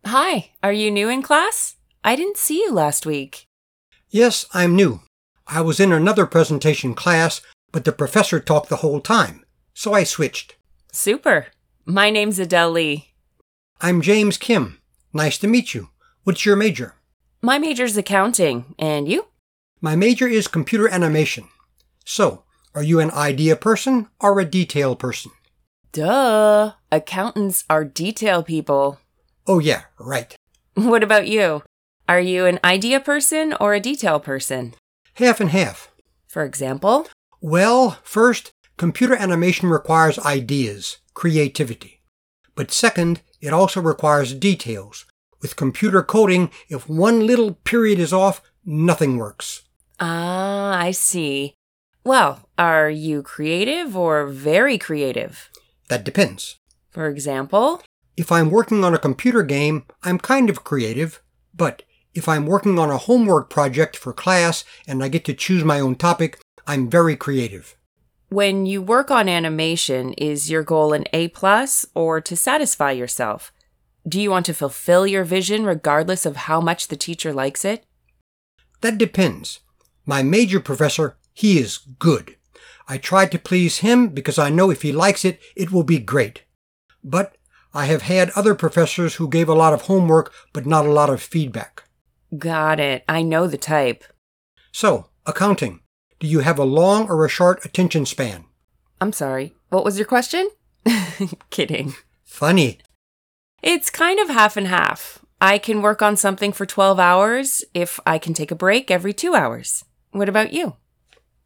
Hi, are you new in class? I didn't see you last week. Yes, I'm new. I was in another presentation class, but the professor talked the whole time, so I switched. Super. My name's Adele Lee. I'm James Kim. Nice to meet you. What's your major? My major's accounting, and you? My major is computer animation. So, are you an idea person or a detail person? Duh. Accountants are detail people. Oh yeah, right. What about you? Are you an idea person or a detail person? Half and half. For example? Well, first, computer animation requires ideas, creativity. But second, it also requires details. With computer coding, if one little period is off, nothing works. Ah, I see. Well, are you creative or very creative? That depends. For example? If I'm working on a computer game, I'm kind of creative, but if I'm working on a homework project for class and I get to choose my own topic, I'm very creative. When you work on animation, is your goal an A+ or to satisfy yourself? Do you want to fulfill your vision regardless of how much the teacher likes it? That depends. My major professor, he is good. I try to please him because I know if he likes it, it will be great. But I have had other professors who gave a lot of homework but not a lot of feedback. Got it. I know the type. So, accounting. Do you have a long or a short attention span? I'm sorry. What was your question? Kidding. Funny. It's kind of half and half. I can work on something for 12 hours if I can take a break every 2 hours. What about you?